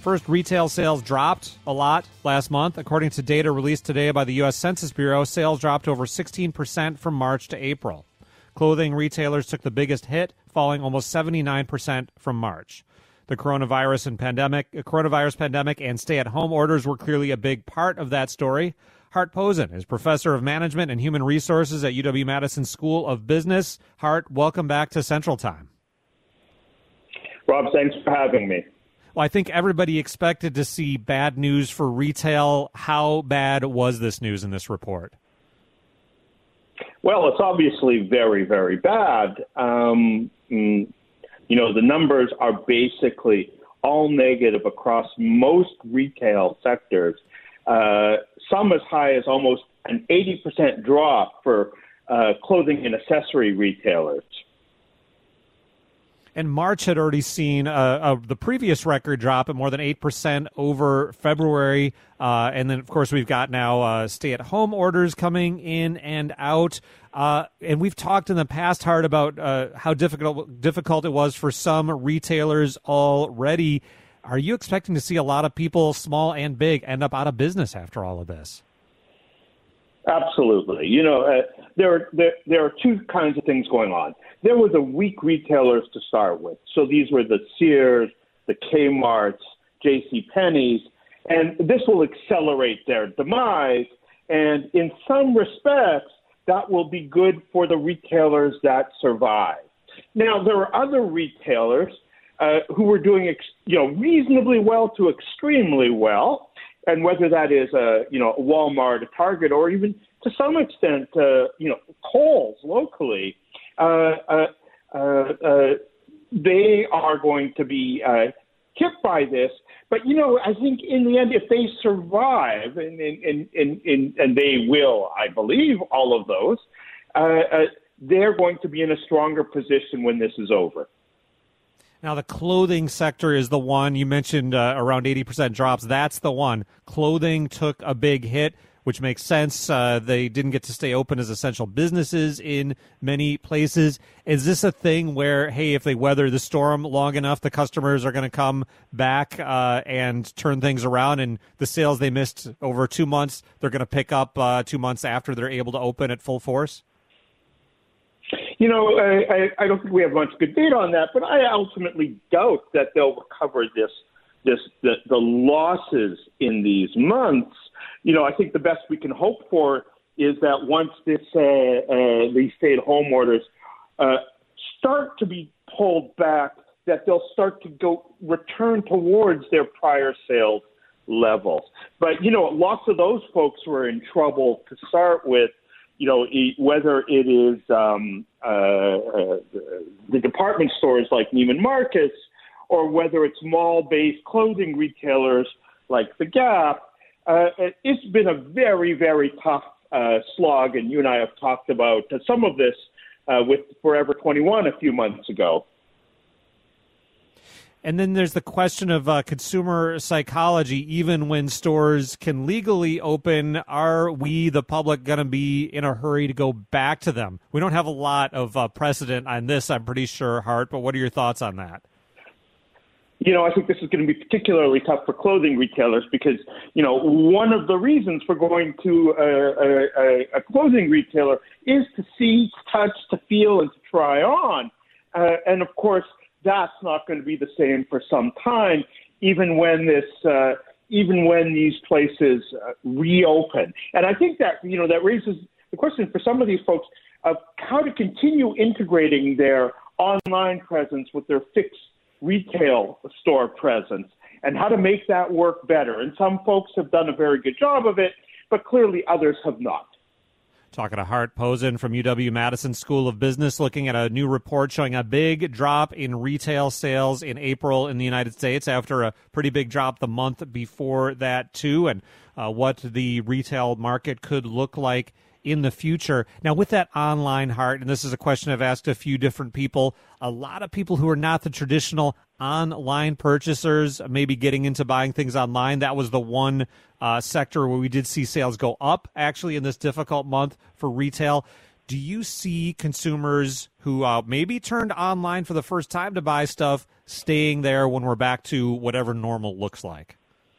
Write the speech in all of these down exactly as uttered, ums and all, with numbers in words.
First, retail sales dropped a lot last month. According to data released today by the U S Census Bureau, sales dropped over sixteen percent from March to April. Clothing retailers took the biggest hit, falling almost seventy-nine percent from March. The coronavirus and pandemic, coronavirus pandemic and stay-at-home orders were clearly a big part of that story. Hart Posen is professor of management and human resources at U W-Madison School of Business. Hart, welcome back to Central Time. Rob, thanks for having me. Well, I think everybody expected to see bad news for retail. How bad was this news in this report? Well, it's obviously very, very bad. Um, you know, the numbers are basically all negative across most retail sectors. Uh, some as high as almost an eighty percent drop for uh, clothing and accessory retailers. And March had already seen uh, uh, the previous record drop at more than eight percent over February. Uh, and then, of course, we've got now uh, stay-at-home orders coming in and out. Uh, and we've talked in the past, Hart, about uh, how difficult difficult it was for some retailers already. Are you expecting to see a lot of people, small and big, end up out of business after all of this? Absolutely. You know, uh, there, are, there there are two kinds of things going on. There were the weak retailers to start with. So these were the Sears, the Kmarts, JCPenney's, and this will accelerate their demise. And in some respects, that will be good for the retailers that survive. Now, there are other retailers uh, who were doing, ex- you know, reasonably well to extremely well. And whether that is a, you know, a Walmart, a Target, or even to some extent, uh, you know, Kohl's locally, uh, uh, uh, uh, they are going to be uh, hit by this. But, you know, I think in the end, if they survive, and and, and, and, and they will, I believe, all of those, uh, uh, they're going to be in a stronger position when this is over. Now, the clothing sector is the one you mentioned, uh, around eighty percent drops. That's the one. Clothing took a big hit, which makes sense. Uh, they didn't get to stay open as essential businesses in many places. Is this a thing where, hey, if they weather the storm long enough, the customers are going to come back uh, and turn things around, and the sales they missed over two months, they're going to pick up uh, two months after they're able to open at full force? You know, I, I don't think we have much good data on that, but I ultimately doubt that they'll recover this, this the, the losses in these months. You know, I think the best we can hope for is that once this uh, uh, these stay-at-home orders uh, start to be pulled back, that they'll start to go return towards their prior sales levels. But you know, lots of those folks were in trouble to start with. You know, whether it is um, uh, uh, the department stores like Neiman Marcus, or whether it's mall-based clothing retailers like The Gap, uh, it's been a very, very tough uh, slog. And you and I have talked about some of this uh, with Forever twenty-one a few months ago. And then there's the question of uh, consumer psychology. Even when stores can legally open, are we, the public, going to be in a hurry to go back to them? We don't have a lot of uh, precedent on this, I'm pretty sure, Hart, but what are your thoughts on that? You know, I think this is going to be particularly tough for clothing retailers because, you know, one of the reasons for going to a, a, a clothing retailer is to see, to touch, to feel, and to try on. Uh, and, of course, that's not going to be the same for some time, even when this, uh, even when these places uh, reopen. And I think that, you know, that raises the question for some of these folks of how to continue integrating their online presence with their fixed retail store presence and how to make that work better. And some folks have done a very good job of it, but clearly others have not. Talking to Hart Posen from U W-Madison School of Business, looking at a new report showing a big drop in retail sales in April in the United States after a pretty big drop the month before that, too, and uh, what the retail market could look like in the future. Now, with that online, Hart, and this is a question I've asked a few different people, a lot of people who are not the traditional online purchasers maybe getting into buying things online. That was the one uh, sector where we did see sales go up, actually, in this difficult month for retail. Do you see consumers who uh, maybe turned online for the first time to buy stuff staying there when we're back to whatever normal looks like?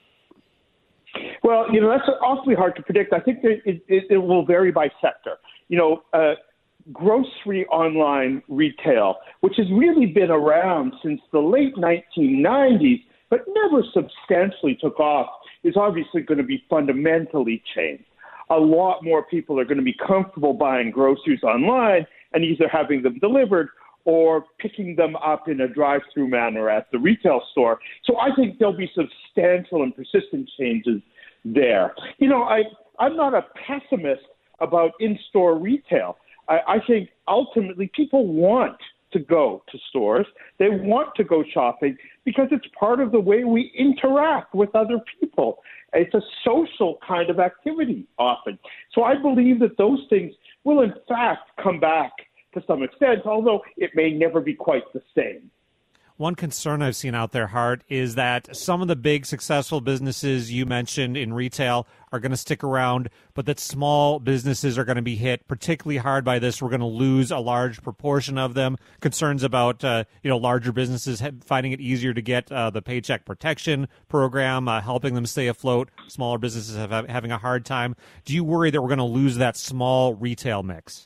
Well, you know, that's awfully hard to predict. I think that it, it, it will vary by sector. You know, uh, grocery online retail, which has really been around since the late nineteen nineties, but never substantially took off, is obviously going to be fundamentally changed. A lot more people are going to be comfortable buying groceries online and either having them delivered or picking them up in a drive-through manner at the retail store. So I think there'll be substantial and persistent changes there. You know, I, I'm not a pessimist about in-store retail. I, I think ultimately people want to go to stores. They want to go shopping because it's part of the way we interact with other people. It's a social kind of activity often. So I believe that those things will in fact come back to some extent, although it may never be quite the same. One concern I've seen out there, Hart, is that some of the big successful businesses you mentioned in retail are going to stick around, but that small businesses are going to be hit particularly hard by this. We're going to lose a large proportion of them. Concerns about uh, you know larger businesses finding it easier to get uh, the Paycheck Protection Program, uh, helping them stay afloat. Smaller businesses have, have having a hard time. Do you worry that we're going to lose that small retail mix?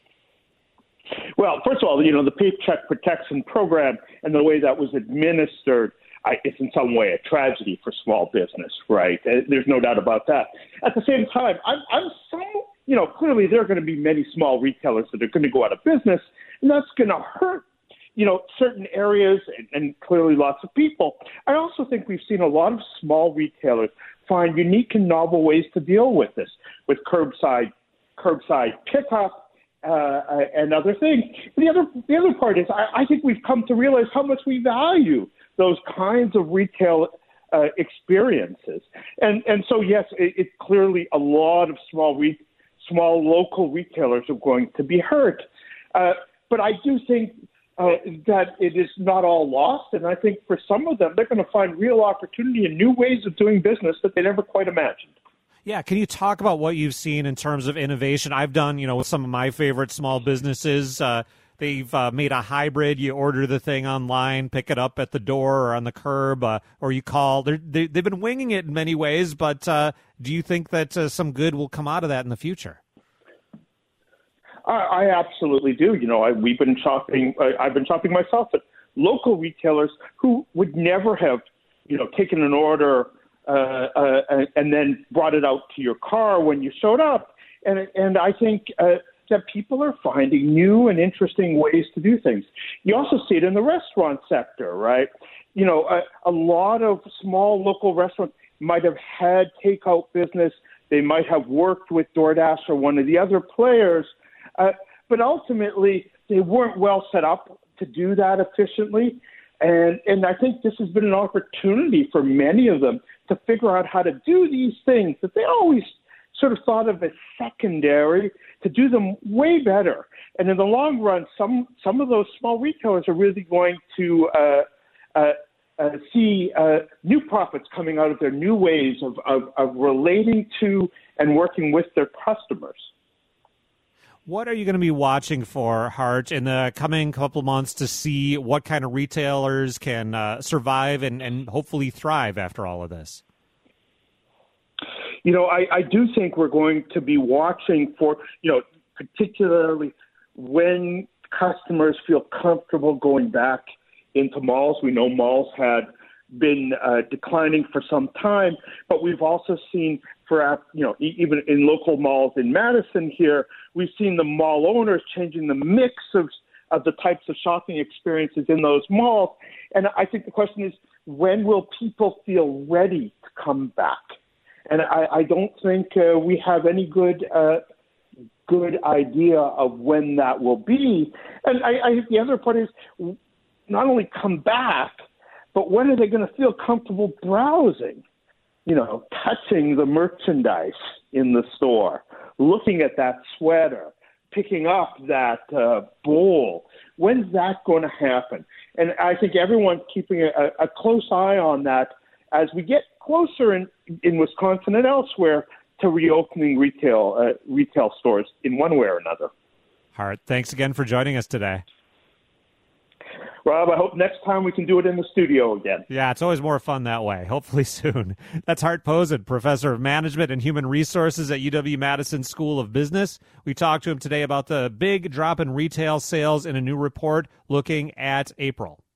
Well, first of all, you know, the Paycheck Protection Program and the way that was administered I, is in some way a tragedy for small business, right? There's no doubt about that. At the same time, I'm, I'm so, you know, clearly there are going to be many small retailers that are going to go out of business, and that's going to hurt, you know, certain areas and, and clearly lots of people. I also think we've seen a lot of small retailers find unique and novel ways to deal with this, with curbside, curbside pickup, Uh, and other things. The other, the other part is I, I think we've come to realize how much we value those kinds of retail uh, experiences. And and so, yes, it, it's clearly a lot of small, re- small local retailers are going to be hurt. Uh, but I do think uh, that it is not all lost. And I think for some of them, they're going to find real opportunity and new ways of doing business that they never quite imagined. Yeah, can you talk about what you've seen in terms of innovation? I've done, you know, with some of my favorite small businesses. Uh, they've uh, made a hybrid. You order the thing online, pick it up at the door or on the curb, uh, or you call. They're, they, they've been winging it in many ways, but uh, do you think that uh, some good will come out of that in the future? I, I absolutely do. You know, I, we've been shopping. I, I've been shopping myself at local retailers who would never have, you know, taken an order Uh, uh, and then brought it out to your car when you showed up. And, and I think uh, that people are finding new and interesting ways to do things. You also see it in the restaurant sector, right? You know, a, a lot of small local restaurants might have had takeout business. They might have worked with DoorDash or one of the other players, uh, but ultimately they weren't well set up to do that efficiently. And, and I think this has been an opportunity for many of them to figure out how to do these things that they always sort of thought of as secondary, to do them way better. And in the long run, some some of those small retailers are really going to uh, uh, uh, see uh, new profits coming out of their new ways of, of, of relating to and working with their customers. What are you going to be watching for, Hart, in the coming couple of months to see what kind of retailers can uh, survive and, and hopefully thrive after all of this? You know, I, I do think we're going to be watching for, you know, particularly when customers feel comfortable going back into malls. We know malls had been uh, declining for some time, but we've also seen for, you know, even in local malls in Madison here, we've seen the mall owners changing the mix of, of the types of shopping experiences in those malls. And I think the question is, when will people feel ready to come back? And I, I don't think uh, we have any good uh, good idea of when that will be. And I, I think the other part is not only come back, but when are they going to feel comfortable browsing? You know, touching the merchandise in the store, looking at that sweater, picking up that uh, bowl. When's that going to happen? And I think everyone's keeping a, a close eye on that as we get closer in, in Wisconsin and elsewhere to reopening retail uh, retail stores in one way or another. Hart, thanks again for joining us today. Rob, I hope next time we can do it in the studio again. Yeah, it's always more fun that way. Hopefully soon. That's Hart Posen, professor of management and human resources at U W-Madison School of Business. We talked to him today about the big drop in retail sales in a new report looking at April.